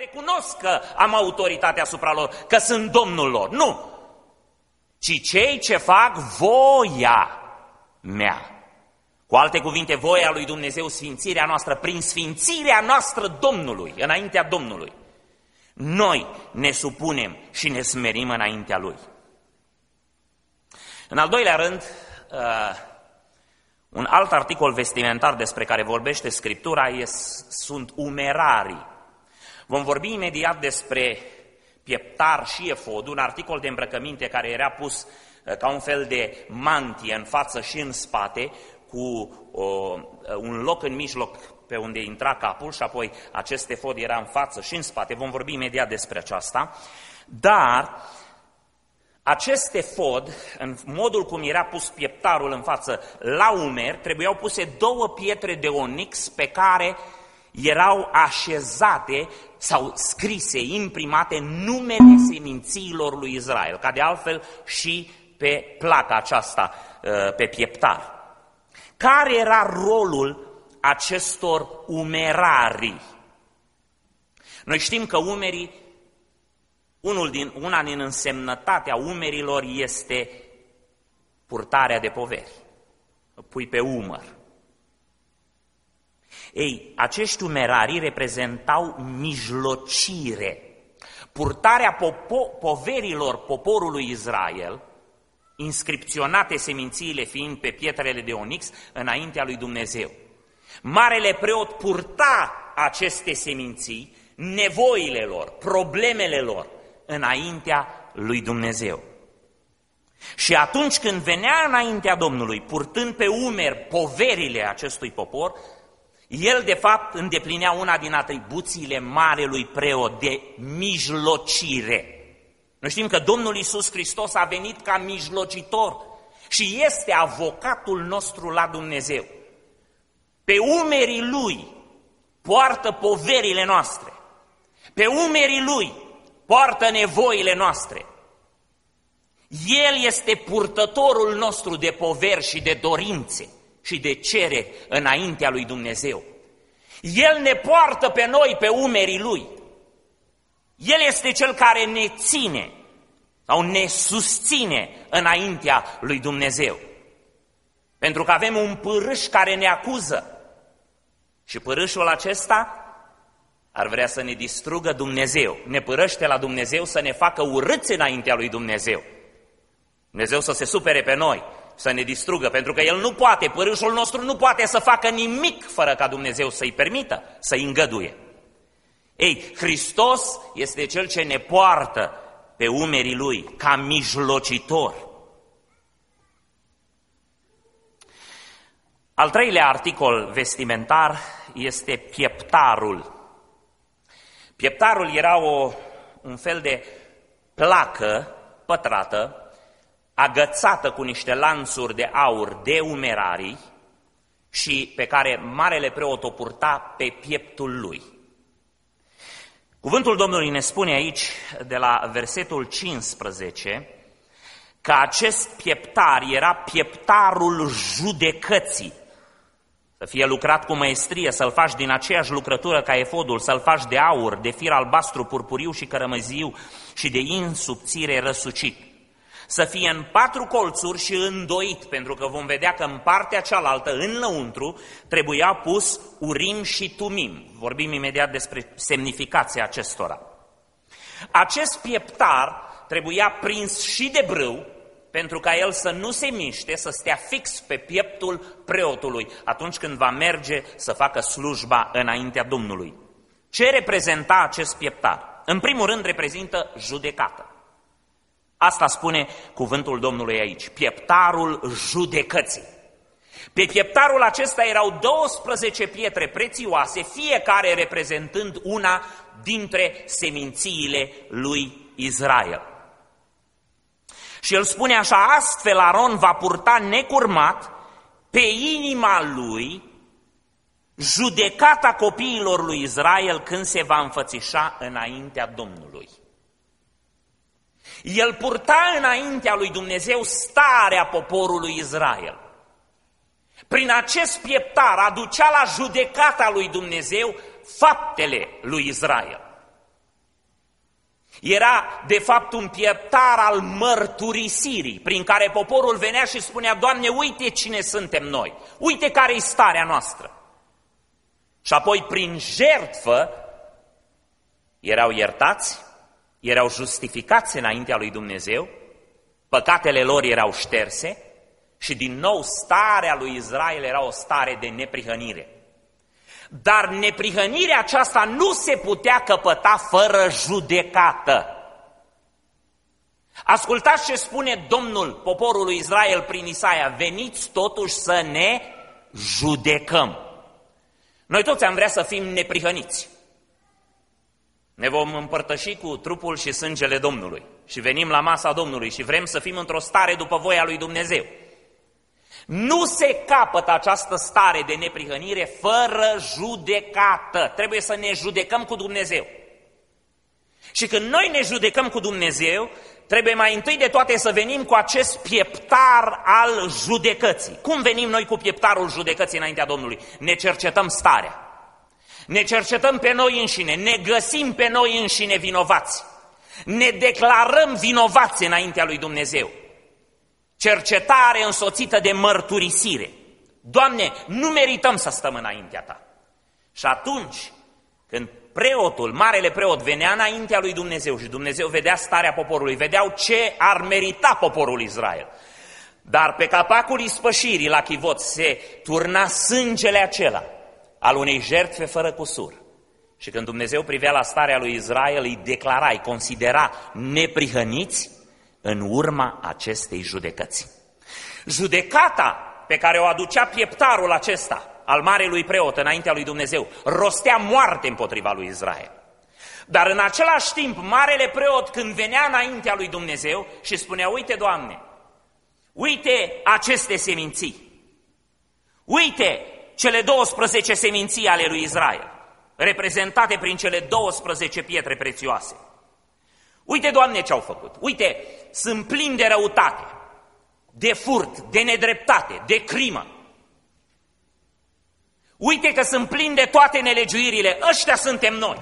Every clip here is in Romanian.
recunosc că am autoritate asupra lor, că sunt Domnul lor. Nu! Ci cei ce fac voia mea. Cu alte cuvinte, voia lui Dumnezeu, sfințirea noastră, prin sfințirea noastră Domnului, înaintea Domnului. Noi ne supunem și ne smerim înaintea Lui. În al doilea rând, un alt articol vestimentar despre care vorbește Scriptura sunt umerarii. Vom vorbi imediat despre pieptar și efod, un articol de îmbrăcăminte care era pus ca un fel de mantie în față și în spate, cu un loc în mijloc pe unde intra capul și apoi acest efod era în față și în spate. Vom vorbi imediat despre aceasta. Dar acest efod, în modul cum era pus pieptarul în față la umer, trebuiau puse 2 pietre de onix pe care erau așezate sau scrise, imprimate numele semințiilor lui Israel, ca de altfel și pe placa aceasta, pe pieptar. Care era rolul acestor umerarii? Noi știm că umerii, una din însemnătatea umerilor este purtarea de poveri. Pui pe umăr. Ei, acești umerarii reprezentau mijlocire. Purtarea poverilor poporului Israel, inscripționate semințiile fiind pe pietrele de onix, înaintea lui Dumnezeu. Marele preot purta aceste seminții, nevoile lor, problemele lor, înaintea lui Dumnezeu. Și atunci când venea înaintea Domnului, purtând pe umeri poverile acestui popor, el de fapt îndeplinea una din atribuțiile marelui preot de mijlocire. Noi știm că Domnul Iisus Hristos a venit ca mijlocitor și este avocatul nostru la Dumnezeu. Pe umerii Lui poartă poverile noastre, pe umerii Lui poartă nevoile noastre. El este purtătorul nostru de poveri și de dorințe și de cereri înaintea lui Dumnezeu. El ne poartă pe noi pe umerii Lui. El este Cel care ne ține sau ne susține înaintea lui Dumnezeu. Pentru că avem un pârâș care ne acuză și pârâșul acesta ar vrea să ne distrugă Dumnezeu. Ne pârăște la Dumnezeu să ne facă urâți înaintea lui Dumnezeu. Dumnezeu să se supere pe noi, să ne distrugă, pentru că El nu poate, pârâșul nostru nu poate să facă nimic fără ca Dumnezeu să-i permită, să-i îngăduie. Ei, Hristos este Cel ce ne poartă pe umerii Lui ca mijlocitor. Al treilea articol vestimentar este pieptarul. Pieptarul era un fel de placă pătrată, agățată cu niște lanțuri de aur de umerarii și pe care marele preot o purta pe pieptul lui. Cuvântul Domnului ne spune aici, de la versetul 15, că acest pieptar era pieptarul judecății. Să fie lucrat cu măestrie, să-l faci din aceeași lucrătură ca efodul, să-l faci de aur, de fir albastru, purpuriu și cărămăziu și de in subțire răsucit. Să fie în 4 colțuri și îndoit, pentru că vom vedea că în partea cealaltă, în lăuntru, trebuia pus urim și tumim. Vorbim imediat despre semnificația acestora. Acest pieptar trebuia prins și de brâu, pentru ca el să nu se miște, să stea fix pe pieptul preotului atunci când va merge să facă slujba înaintea Domnului. Ce reprezenta acest pieptar? În primul rând reprezintă judecată. Asta spune cuvântul Domnului aici, pieptarul judecății. Pe pieptarul acesta erau 12 pietre prețioase, fiecare reprezentând una dintre semințiile lui Israel. Și el spune așa, astfel Aron va purta necurmat pe inima lui judecata copiilor lui Israel când se va înfățișa înaintea Domnului. El purta înaintea lui Dumnezeu starea poporului Israel. Prin acest pieptar aducea la judecata lui Dumnezeu faptele lui Israel. Era, de fapt, un pieptar al mărturisirii, prin care poporul venea și spunea: Doamne, uite cine suntem noi, uite care-i starea noastră. Și apoi, prin jertfă, erau iertați, erau justificați înaintea lui Dumnezeu, păcatele lor erau șterse și, din nou, starea lui Israel era o stare de neprihănire. Dar neprihănirea aceasta nu se putea căpăta fără judecată. Ascultați ce spune Domnul poporului Israel prin Isaia: veniți totuși să ne judecăm. Noi toți am vrea să fim neprihăniți. Ne vom împărtăși cu trupul și sângele Domnului și venim la masa Domnului și vrem să fim într-o stare după voia lui Dumnezeu. Nu se capătă această stare de neprihănire fără judecată. Trebuie să ne judecăm cu Dumnezeu. Și când noi ne judecăm cu Dumnezeu, trebuie mai întâi de toate să venim cu acest pieptar al judecății. Cum venim noi cu pieptarul judecății înaintea Domnului? Ne cercetăm starea. Ne cercetăm pe noi înșine, ne găsim pe noi înșine vinovați. Ne declarăm vinovați înaintea lui Dumnezeu. Cercetare însoțită de mărturisire. Doamne, nu merităm să stăm înaintea Ta. Și atunci, când preotul, marele preot, venea înaintea lui Dumnezeu și Dumnezeu vedea starea poporului, vedeau ce ar merita poporul Israel. Dar pe capacul ispășirii la chivot se turna sângele acela al unei jertfe fără cusur. Și când Dumnezeu privea la starea lui Israel, îi declara, îi considera neprihăniți în urma acestei judecăți. Judecata pe care o aducea pieptarul acesta al marelui preot înaintea lui Dumnezeu rostea moarte împotriva lui Israel. Dar în același timp, marele preot, când venea înaintea lui Dumnezeu și spunea: uite, Doamne, uite aceste seminții, uite cele 12 seminții ale lui Israel, reprezentate prin cele 12 pietre prețioase. Uite, Doamne, ce au făcut. Uite, sunt plini de răutate, de furt, de nedreptate, de crimă. Uite că sunt plini de toate nelegiuirile. Ăștia suntem noi.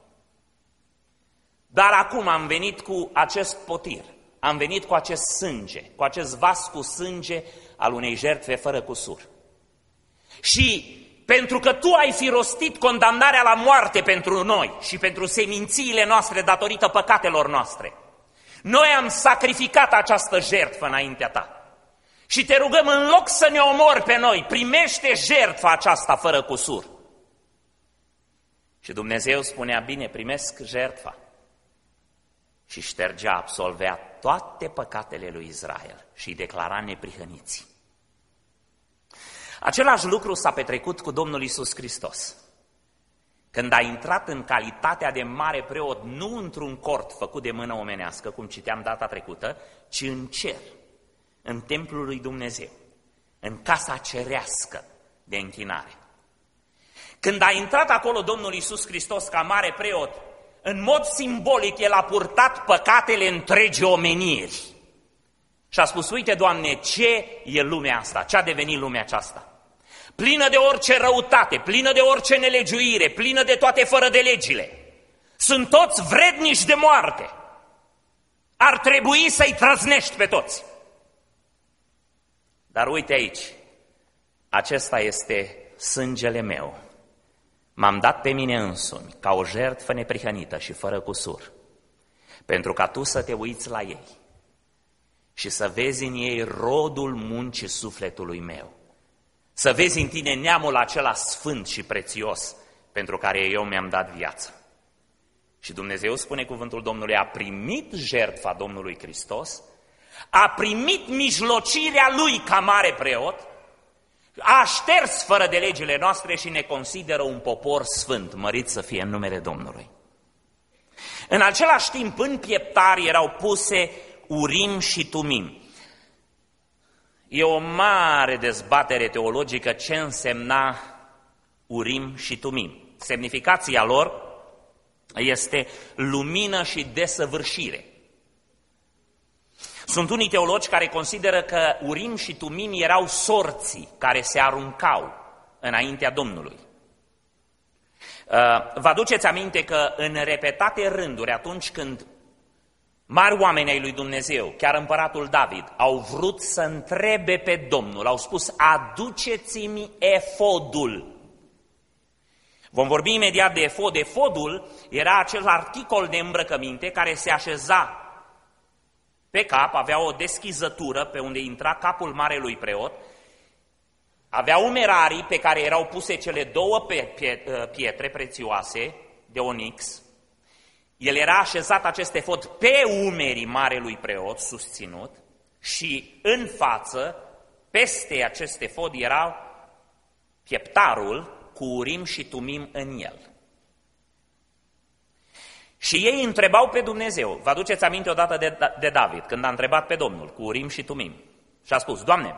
Dar acum am venit cu acest potir, am venit cu acest sânge, cu acest vas cu sânge al unei jertfe fără cusur. Și pentru că Tu ai fi rostit condamnarea la moarte pentru noi și pentru semințiile noastre datorită păcatelor noastre, noi am sacrificat această jertfă înaintea Ta. Și Te rugăm, în loc să ne omori pe noi, primește jertfa aceasta fără cusur. Și Dumnezeu spunea: bine, primesc jertfa. Și ștergea, absolvea toate păcatele lui Israel și îi declara neprihăniți. Același lucru s-a petrecut cu Domnul Iisus Hristos. Când a intrat în calitatea de mare preot, nu într-un cort făcut de mână omenească, cum citeam data trecută, ci în cer, în templul lui Dumnezeu, în casa cerească de închinare. Când a intrat acolo Domnul Iisus Hristos ca mare preot, în mod simbolic El a purtat păcatele întregii omeniri. Și a spus: uite, Doamne, ce e lumea asta, ce a devenit lumea aceasta? Plină de orice răutate, plină de orice nelegiuire, plină de toate fără de legile. Sunt toți vrednici de moarte. Ar trebui să-i trăznești pe toți. Dar uite aici, acesta este sângele meu. M-am dat pe mine însumi ca o jertfă neprihănită și fără cusur, pentru ca Tu să te uiți la ei și să vezi în ei rodul muncii sufletului meu. Să vezi în tine neamul acela sfânt și prețios pentru care eu mi-am dat viață. Și Dumnezeu, spune cuvântul Domnului, a primit jertfa Domnului Hristos, a primit mijlocirea Lui ca mare preot, a șters fără de legile noastre și ne consideră un popor sfânt, mărit să fie în numele Domnului. În același timp, în pieptar erau puse Urim și Tumim. E o mare dezbatere teologică ce însemna Urim și Tumim. Semnificația lor este lumină și desăvârșire. Sunt unii teologi care consideră că Urim și Tumim erau sorții care se aruncau înaintea Domnului. Vă aduceți aminte că în repetate rânduri, atunci când mari oameni ai lui Dumnezeu, chiar împăratul David, au vrut să întrebe pe Domnul, au spus, aduceți-mi efodul. Vom vorbi imediat de efod. Efodul era acel articol de îmbrăcăminte care se așeza pe cap, avea o deschizătură pe unde intra capul marelui preot, avea umerarii pe care erau puse cele două pietre prețioase de onix. El era așezat, acest efod, pe umerii marelui preot, susținut, și în față, peste acest efod, era pieptarul cu Urim și Tumim în el. Și ei întrebau pe Dumnezeu. Vă aduceți aminte odată de David, când a întrebat pe Domnul cu Urim și Tumim. Și a spus, Doamne,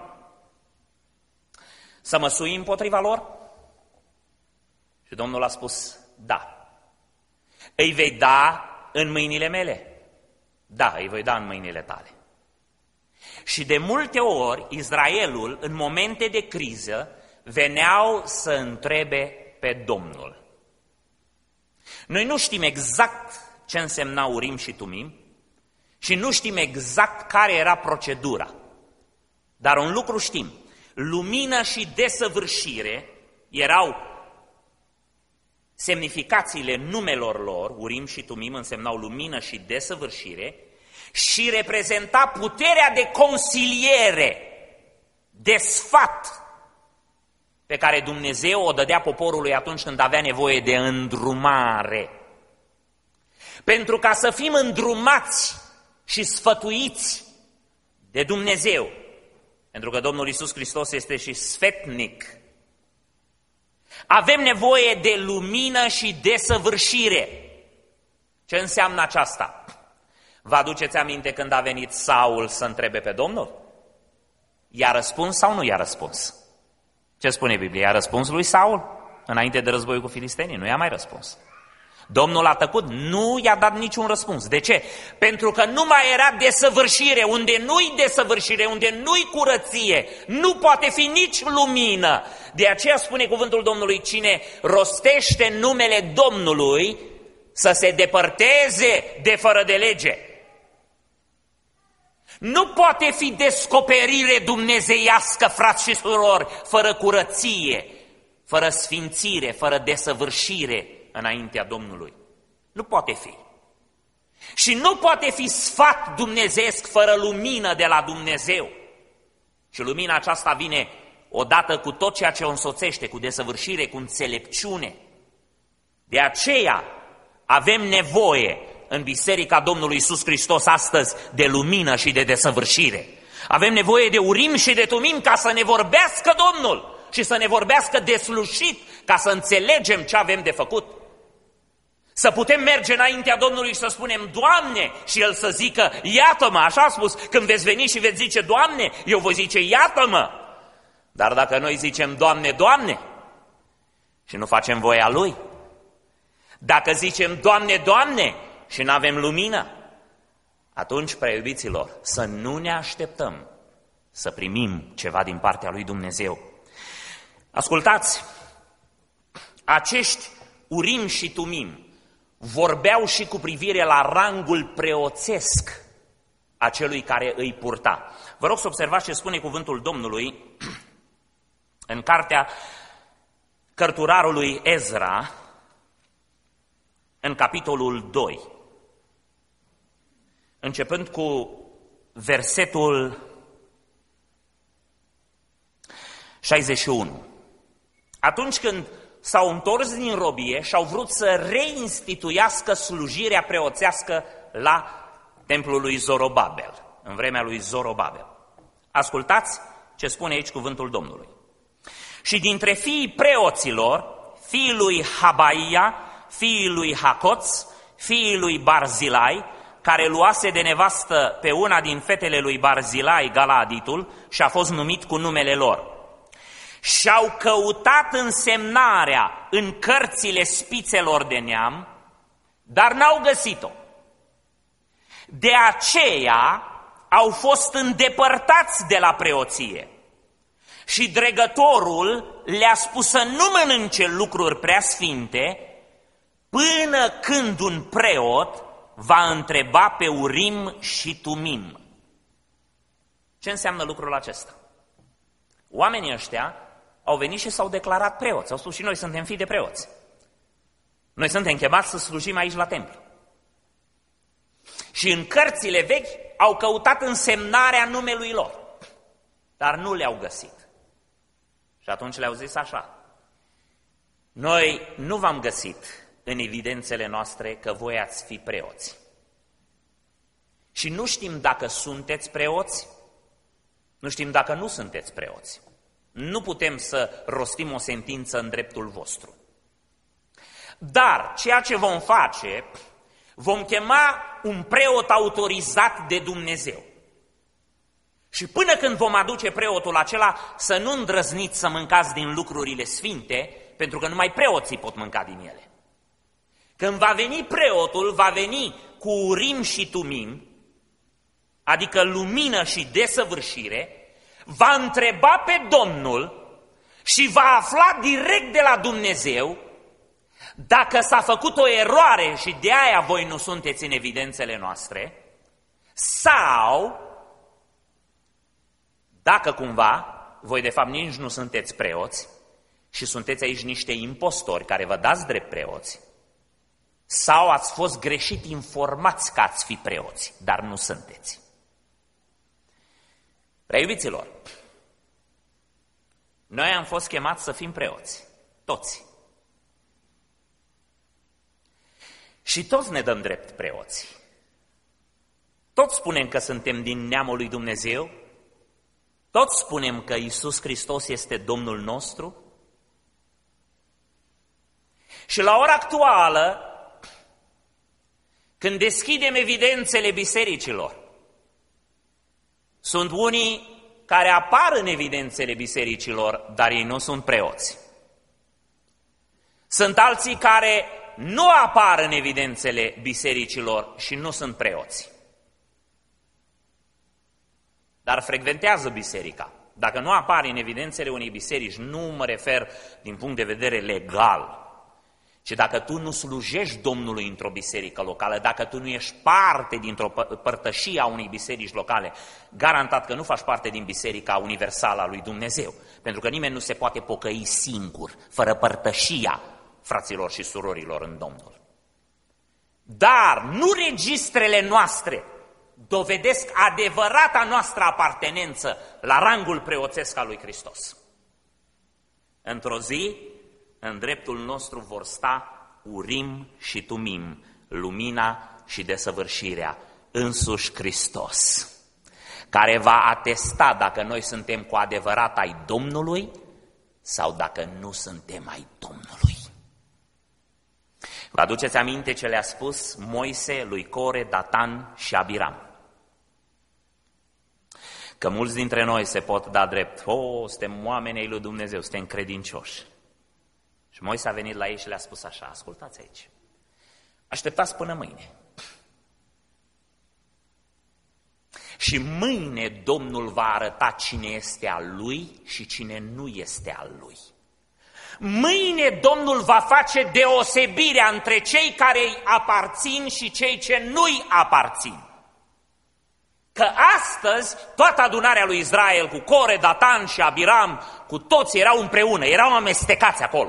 să mă sui împotriva lor? Și Domnul a spus, da. Îi vei da în mâinile mele? Da, îi voi da în mâinile tale. Și de multe ori, Israelul, în momente de criză, veneau să întrebe pe Domnul. Noi nu știm exact ce însemna Urim și Tumim și nu știm exact care era procedura. Dar un lucru știm, lumină și desăvârșire erau semnificațiile numelor lor, Urim și Tumim însemnau lumină și desăvârșire, și reprezenta puterea de consiliere, de sfat, pe care Dumnezeu o dădea poporului atunci când avea nevoie de îndrumare. Pentru ca să fim îndrumați și sfătuiți de Dumnezeu, pentru că Domnul Iisus Hristos este și sfetnic, avem nevoie de lumină și desăvârșire. Ce înseamnă aceasta? Vă aduceți aminte când a venit Saul să întrebe pe Domnul? I-a răspuns sau nu i-a răspuns? Ce spune Biblia? I-a răspuns lui Saul înainte de războiul cu filistenii? Nu i-a mai răspuns. Domnul a tăcut, nu i-a dat niciun răspuns. De ce? Pentru că nu mai era desăvârșire. Unde nu-i desăvârșire, unde nu-i curăție, nu poate fi nici lumină. De aceea spune cuvântul Domnului, cine rostește numele Domnului să se depărteze de fără de lege. Nu poate fi descoperire dumnezeiască, frați și surori, fără curăție, fără sfințire, fără desăvârșire înaintea Domnului. Nu poate fi. Și nu poate fi sfat dumnezeiesc fără lumină de la Dumnezeu. Și lumina aceasta vine odată cu tot ceea ce o însoțește, cu desăvârșire, cu înțelepciune. De aceea avem nevoie în Biserica Domnului Iisus Hristos astăzi de lumină și de desăvârșire. Avem nevoie de Urim și de Tumim ca să ne vorbească Domnul și să ne vorbească deslușit, ca să înțelegem ce avem de făcut. Să putem merge înaintea Domnului și să spunem, Doamne, și El să zică, iată-mă, așa a spus, când veți veni și veți zice, Doamne, eu voi zice, iată-mă. Dar dacă noi zicem, Doamne, Doamne, și nu facem voia Lui, dacă zicem, Doamne, Doamne, și nu avem lumină, atunci, prea iubiților, să nu ne așteptăm să primim ceva din partea lui Dumnezeu. Ascultați, acești Urim și Tumim vorbeau și cu privire la rangul preoțesc a celui care îi purta. Vă rog să observați ce spune cuvântul Domnului în cartea cărturarului Ezra, în capitolul 2, începând cu versetul 61. Atunci când s-au întors din robie și au vrut să reinstituiască slujirea preoțească la templul lui Zorobabel, în vremea lui Zorobabel. Ascultați ce spune aici cuvântul Domnului. Și dintre fiii preoților, fiii lui Habaia, fiii lui Hacoț, fiii lui Barzilai, care luase de nevastă pe una din fetele lui Barzilai, Galaditul, și a fost numit cu numele lor. Și-au căutat însemnarea în cărțile spițelor de neam, dar n-au găsit-o. De aceea au fost îndepărtați de la preoție. Și dregătorul le-a spus să nu mănânce lucruri prea sfinte, până când un preot va întreba pe Urim și Tumim. Ce înseamnă lucrul acesta? Oamenii ăștia au venit și s-au declarat preoți. Au spus și noi suntem fii de preoți. Noi suntem chemați să slujim aici la templu. Și în cărțile vechi au căutat însemnarea numelui lor, dar nu le-au găsit. Și atunci le-au zis așa: noi nu v-am găsit în evidențele noastre că voi ați fi preoți. Și nu știm dacă sunteți preoți, nu știm dacă nu sunteți preoți. Nu putem să rostim o sentință în dreptul vostru. Dar ceea ce vom face, vom chema un preot autorizat de Dumnezeu. Și până când vom aduce preotul acela, să nu îndrăzniți să mâncați din lucrurile sfinte, pentru că numai preoții pot mânca din ele. Când va veni preotul, va veni cu Urim și Tumim, adică lumină și desăvârșire, va întreba pe Domnul și va afla direct de la Dumnezeu dacă s-a făcut o eroare și de aia voi nu sunteți în evidențele noastre, sau dacă cumva voi de fapt nici nu sunteți preoți și sunteți aici niște impostori care vă dați drept preoți, sau ați fost greșit informați că ați fi preoți, dar nu sunteți. Prea iubiților, noi am fost chemați să fim preoți, toți. Și toți ne dăm drept preoți. Toți spunem că suntem din neamul lui Dumnezeu, toți spunem că Iisus Hristos este Domnul nostru. Și la ora actuală, când deschidem evidențele bisericilor, sunt unii care apar în evidențele bisericilor, dar ei nu sunt preoți. Sunt alții care nu apar în evidențele bisericilor și nu sunt preoți. Dar frecventează biserica. Dacă nu apari în evidențele unei biserici, nu mă refer din punct de vedere legal, ci dacă tu nu slujești Domnului într-o biserică locală, dacă tu nu ești parte dintr-o părtășie a unei biserici locale, garantat că nu faci parte din biserica universală a lui Dumnezeu, pentru că nimeni nu se poate pocăi singur, fără părtășia fraților și surorilor în Domnul. Dar nu registrele noastre dovedesc adevărata noastră apartenență la rangul preoțesc al lui Hristos. Într-o zi, în dreptul nostru vor sta Urim și Tumim, lumina și desăvârșirea, însuși Hristos, care va atesta dacă noi suntem cu adevărat ai Domnului sau dacă nu suntem ai Domnului. Vă aduceți aminte ce le-a spus Moise lui Core, Datan și Abiram? Că mulți dintre noi se pot da drept: suntem oameni ai lui Dumnezeu, suntem credincioși. Și Moise a venit la ei și le-a spus așa: ascultați aici, așteptați până mâine. Și mâine Domnul va arăta cine este al lui și cine nu este al lui. Mâine Domnul va face deosebirea între cei care îi aparțin și cei ce nu-i aparțin. Că astăzi toată adunarea lui Israel cu Core, Datan și Abiram, cu toți erau împreună, erau amestecați acolo.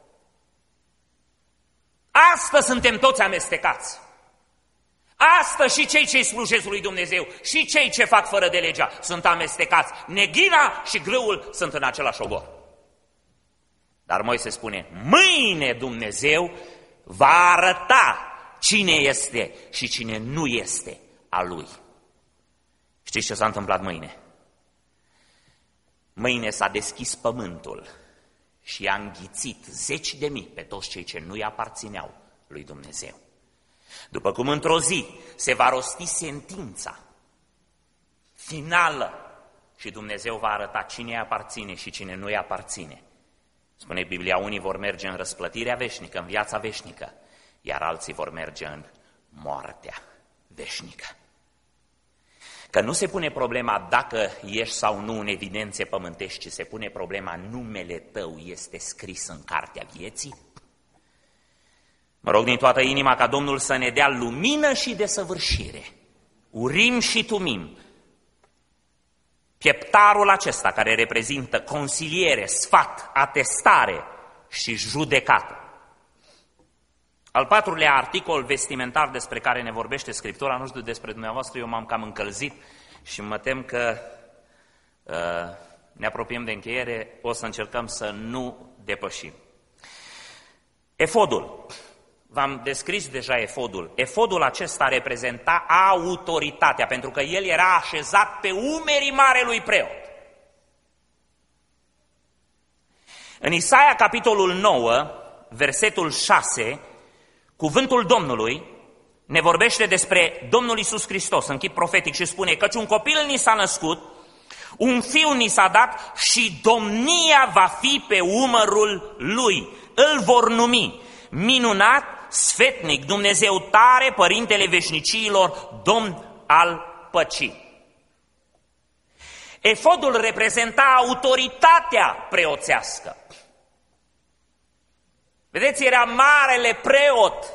Astăzi suntem toți amestecați. Astăzi și cei ce-i slujesc lui Dumnezeu și cei ce fac fără de legea sunt amestecați. Neghina și grâul sunt în același ogor. Dar Moise spune: mâine Dumnezeu va arăta cine este și cine nu este a lui. Știți ce s-a întâmplat mâine? Mâine s-a deschis pământul și i-a înghițit 10.000 pe toți cei ce nu-i aparțineau lui Dumnezeu. După cum într-o zi se va rosti sentința finală și Dumnezeu va arăta cine îi aparține și cine nu îi aparține. Spune Biblia, unii vor merge în răsplătirea veșnică, în viața veșnică, iar alții vor merge în moartea veșnică. Că nu se pune problema dacă ești sau nu în evidențe pământești, ci se pune problema: numele tău este scris în cartea vieții? Mă rog din toată inima ca Domnul să ne dea lumină și desăvârșire. Urim și Tumim. Pieptarul acesta care reprezintă consiliere, sfat, atestare și judecată. Al patrulea articol vestimentar despre care ne vorbește Scriptura, nu știu despre dumneavoastră, eu m-am cam încălzit și mă tem că ne apropiem de încheiere, o să încercăm să nu depășim. Efodul. V-am descris deja efodul. Efodul acesta reprezenta autoritatea, pentru că el era așezat pe umerii marelui preot. În Isaia, capitolul 9, versetul 6, cuvântul Domnului ne vorbește despre Domnul Iisus Hristos în chip profetic și spune: căci un copil ni s-a născut, un fiu ni s-a dat și domnia va fi pe umărul lui. Îl vor numi minunat, sfetnic, Dumnezeu tare, Părintele veșniciilor, Domn al păcii. Efodul reprezenta autoritatea preoțească. Vedeți, era marele preot.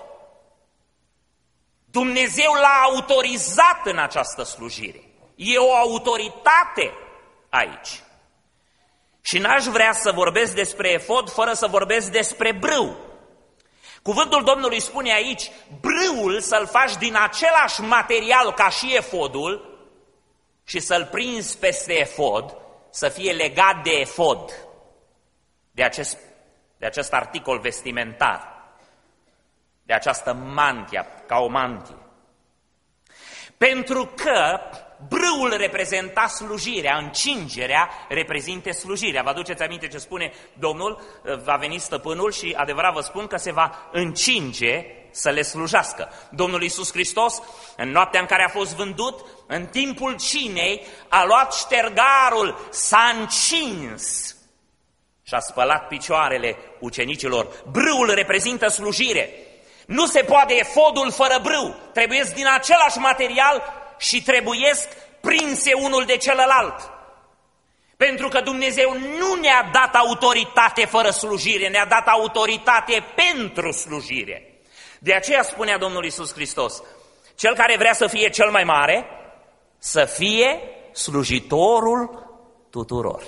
Dumnezeu l-a autorizat în această slujire. E o autoritate aici. Și n-aș vrea să vorbesc despre efod fără să vorbesc despre brâu. Cuvântul Domnului spune aici, brâul să-l faci din același material ca și efodul și să-l prinzi peste efod, să fie legat de efod, de acest articol vestimentar, de această mantie, ca o mantie. Pentru că brâul reprezenta slujirea, încingerea reprezintă slujirea. Vă aduceți aminte ce spune Domnul? Va veni stăpânul și adevărat vă spun că se va încinge să le slujească. Domnul Iisus Hristos, în noaptea în care a fost vândut, în timpul cinei, a luat ștergarul, s-a încins și a spălat picioarele ucenicilor. Brâul reprezintă slujire. Nu se poate efodul fără brâu. Trebuiesc din același material și trebuiesc prinse unul de celălalt. Pentru că Dumnezeu nu ne-a dat autoritate fără slujire, ne-a dat autoritate pentru slujire. De aceea spunea Domnul Iisus Hristos, cel care vrea să fie cel mai mare, să fie slujitorul tuturor.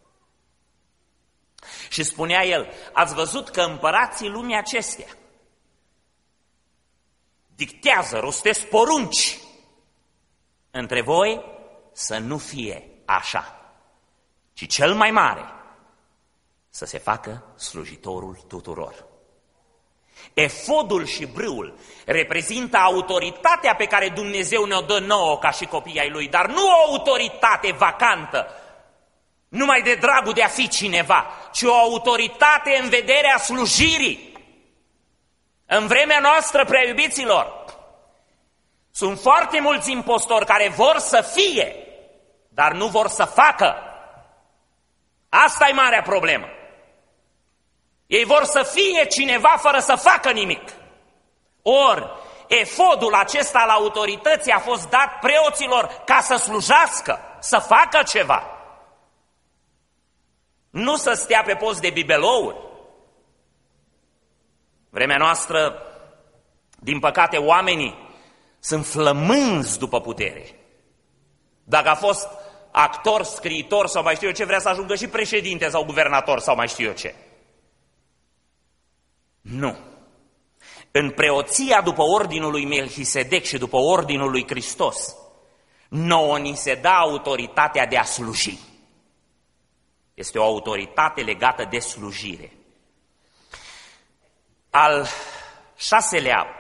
Și spunea el, ați văzut că împărații lumii acestea dictează, rostesc porunci. Între voi să nu fie așa, ci cel mai mare să se facă slujitorul tuturor. Efodul și brâul reprezintă autoritatea pe care Dumnezeu ne-o dă nouă ca și copii ai Lui, dar nu o autoritate vacantă, numai de dragul de a fi cineva, ci o autoritate în vederea slujirii. În vremea noastră, prea iubiților, sunt foarte mulți impostori care vor să fie, dar nu vor să facă. Asta e marea problemă. Ei vor să fie cineva fără să facă nimic. Ori, efodul acesta al autorității a fost dat preoților ca să slujească, să facă ceva. Nu să stea pe post de bibelouri. Vremea noastră, din păcate, oamenii sunt flămânzi după putere. Dacă a fost actor, scriitor sau mai știu eu ce, vrea să ajungă și președinte sau guvernator sau mai știu eu ce. Nu. În preoția după ordinul lui Melchisedec și după ordinul lui Hristos, nouă ni se dă autoritatea de a sluji. Este o autoritate legată de slujire. Al șaselea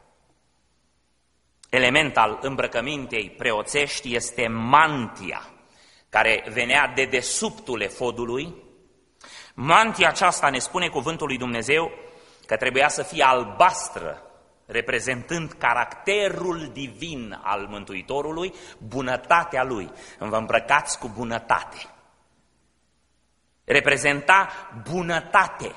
element al îmbrăcămintei preoțești este mantia, care venea de dedesubtul efodului. Mantia aceasta, ne spune cuvântul lui Dumnezeu, că trebuia să fie albastră, reprezentând caracterul divin al Mântuitorului, bunătatea Lui. Vă îmbrăcați cu bunătate. Reprezenta bunătate.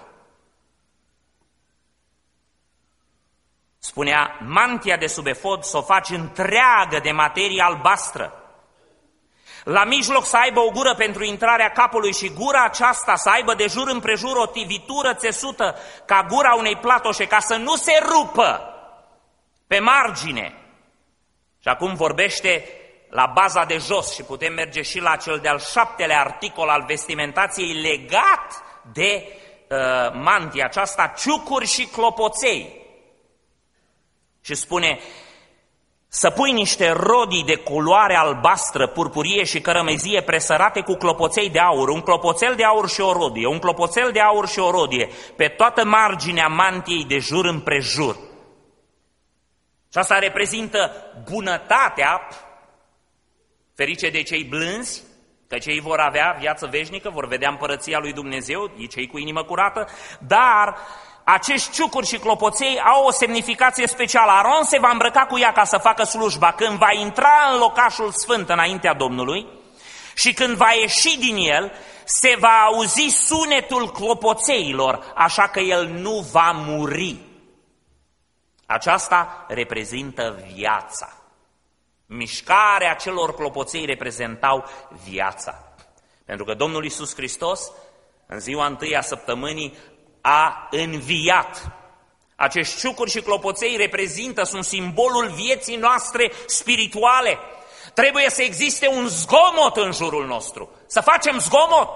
Spunea, mantia de sub efod s-o faci întreagă de materie albastră. La mijloc să aibă o gură pentru intrarea capului și gura aceasta să aibă de jur împrejur o tivitură țesută ca gura unei platoșe, ca să nu se rupă pe margine. Și acum vorbește la baza de jos și putem merge și la cel de-al 7-lea articol al vestimentației legat de mantia aceasta, ciucuri și clopoței. Și spune să pui niște rodii de culoare albastră, purpurie și cărămezie presărate cu clopoței de aur, un clopoțel de aur și o rodie, un clopoțel de aur și o rodie, pe toată marginea mantiei de jur împrejur. Și asta reprezintă bunătatea, ferice de cei blânzi, că cei vor avea viață veșnică, vor vedea împărăția lui Dumnezeu, cei cu inimă curată, dar acești ciucuri și clopoței au o semnificație specială. Aron se va îmbrăca cu ea ca să facă slujba când va intra în locașul sfânt înaintea Domnului și când va ieși din el, se va auzi sunetul clopoțeilor, așa că el nu va muri. Aceasta reprezintă viața. Mișcarea celor clopoței reprezentau viața. Pentru că Domnul Iisus Hristos, în ziua întâi a săptămânii, a înviat. Acești ciucuri și clopoței sunt simbolul vieții noastre spirituale. Trebuie să existe un zgomot în jurul nostru, să facem zgomot.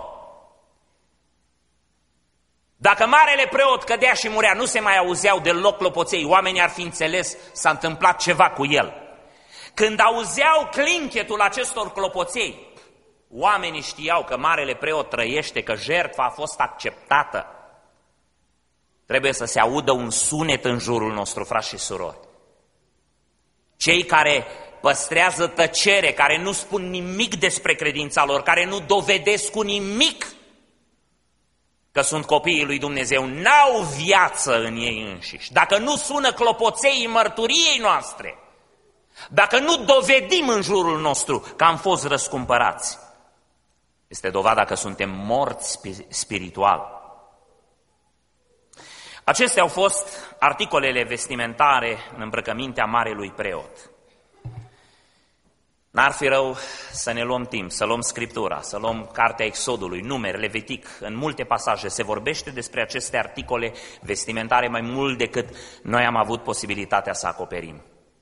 Dacă marele preot cădea și murea, nu se mai auzeau deloc clopoței, oamenii ar fi înțeles, s-a întâmplat ceva cu el. Când auzeau clinchetul acestor clopoței, oamenii știau că marele preot trăiește, că jertfa a fost acceptată. Trebuie să se audă un sunet în jurul nostru, frați și surori. Cei care păstrează tăcere, care nu spun nimic despre credința lor, care nu dovedesc cu nimic că sunt copiii lui Dumnezeu, n-au viață în ei înșiși. Dacă nu sună clopoței mărturiei noastre, dacă nu dovedim în jurul nostru că am fost răscumpărați, este dovada că suntem morți spiritual. Acestea au fost articolele vestimentare în îmbrăcămintea marelui preot. N-ar fi rău să ne luăm timp, să luăm Scriptura, să luăm Cartea Exodului, Numeri, Levitic. În multe pasaje se vorbește despre aceste articole vestimentare mai mult decât noi am avut posibilitatea să acoperim.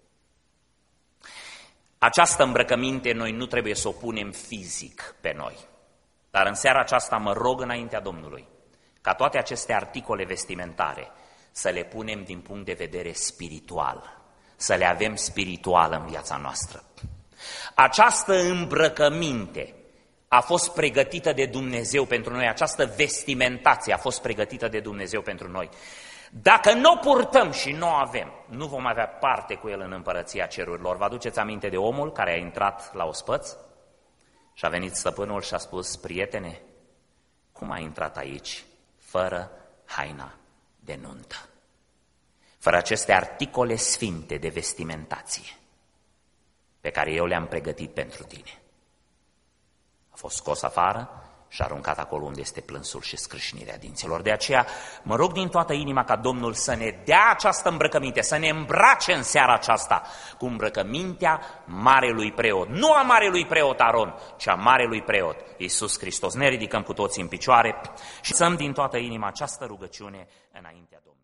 Această îmbrăcăminte noi nu trebuie să o punem fizic pe noi. Dar în seara aceasta mă rog înaintea Domnului ca toate aceste articole vestimentare să le punem din punct de vedere spiritual, să le avem spiritual în viața noastră. Această îmbrăcăminte a fost pregătită de Dumnezeu pentru noi, această vestimentație a fost pregătită de Dumnezeu pentru noi. Dacă nu o purtăm și nu o avem, nu vom avea parte cu el în împărăția cerurilor. Vă aduceți aminte de omul care a intrat la ospăț și a venit stăpânul și a spus: prietene, cum ai intrat aici fără haina de nuntă, fără aceste articole sfinte de vestimentație pe care eu le-am pregătit pentru tine? A fost scos afară și aruncat acolo unde este plânsul și scrâșnirea dinților. De aceea mă rog din toată inima ca Domnul să ne dea această îmbrăcăminte, să ne îmbrace în seara aceasta cu îmbrăcămintea marelui preot. Nu a marelui preot Aron, ci a marelui preot Iisus Hristos. Ne ridicăm cu toții în picioare și să-mi din toată inima această rugăciune înaintea Domnului.